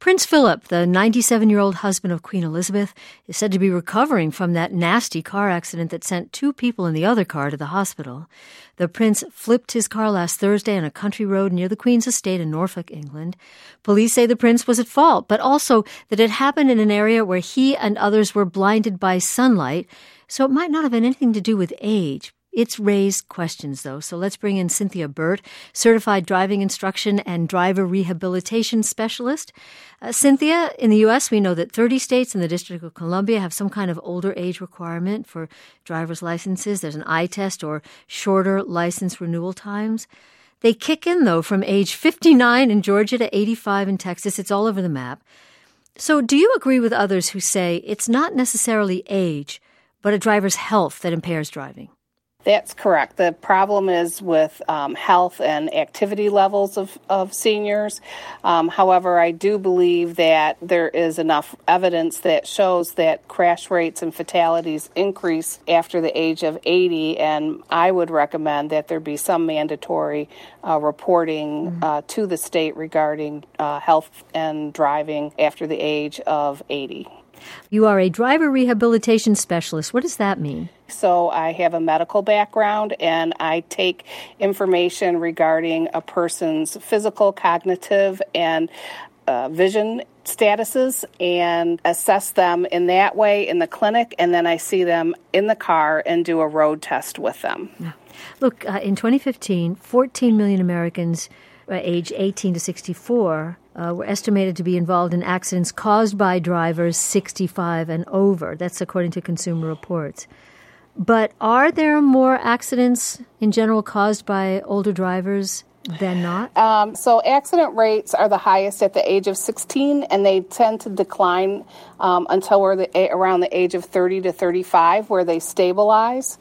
Prince Philip, the 97-year-old husband of Queen Elizabeth, is said to be recovering from that nasty car accident that sent 2 people in the other car to the hospital. The prince flipped his car last Thursday on a country road near the Queen's estate in Norfolk, England. Police say the prince was at fault, but also that it happened in an area where he and others were blinded by sunlight, so it might not have had anything to do with age. It's raised questions, though, so let's bring in Cynthia Burt, certified driving instruction and driver rehabilitation specialist. Cynthia, in the U.S., we know that 30 states and the District of Columbia have some kind of older age requirement for driver's licenses. There's an eye test or shorter license renewal times. They kick in, though, from age 59 in Georgia to 85 in Texas. It's all over the map. So do you agree with others who say it's not necessarily age, but a driver's health that impairs driving? That's correct. The problem is with health and activity levels of seniors. However, I do believe that there is enough evidence that shows that crash rates and fatalities increase after the age of 80, and I would recommend that there be some mandatory reporting to the state regarding health and driving after the age of 80. You are a driver rehabilitation specialist. What does that mean? So I have a medical background, and I take information regarding a person's physical, cognitive, and vision statuses and assess them in that way in the clinic, and then I see them in the car and do a road test with them. Look, in 2015, 14 million Americans age 18 to 64 were estimated to be involved in accidents caused by drivers 65 and over. That's according to Consumer Reports. But are there more accidents in general caused by older drivers than not? So accident rates are the highest at the age of 16, and they tend to decline until we're around the age of 30 to 35, where they stabilize.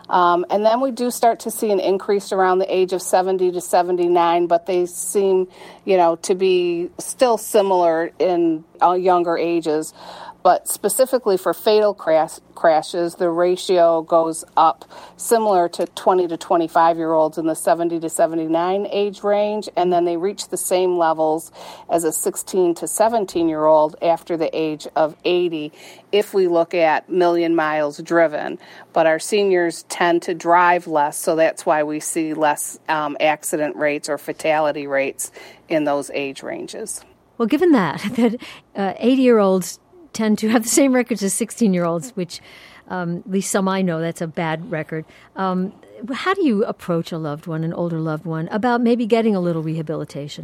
And then we do start to see an increase around the age of 70 to 79, but they seem, to be still similar in younger ages. But specifically for fatal crashes, the ratio goes up similar to 20 to 25-year-olds in the 70 to 79 age range, and then they reach the same levels as a 16 to 17-year-old after the age of 80 if we look at million miles driven. But our seniors tend to drive less, so that's why we see less accident rates or fatality rates in those age ranges. Well, given that 80-year-olds tend to have the same records as 16-year-olds, which at least some I know, that's a bad record. How do you approach a loved one, an older loved one, about maybe getting a little rehabilitation?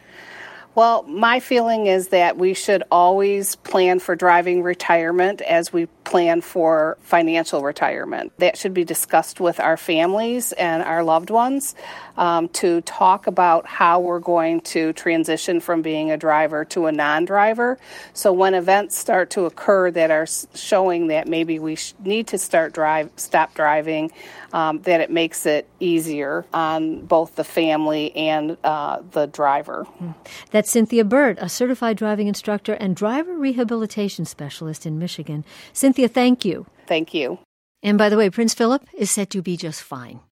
Well, my feeling is that we should always plan for driving retirement as we plan for financial retirement. That should be discussed with our families and our loved ones to talk about how we're going to transition from being a driver to a non-driver. So when events start to occur that are showing that maybe we need to stop driving, that it makes it easier on both the family and the driver. That's Cynthia Burt, a certified driving instructor and driver rehabilitation specialist in Michigan. Cynthia, thank you. Thank you. And by the way, Prince Philip is said to be just fine.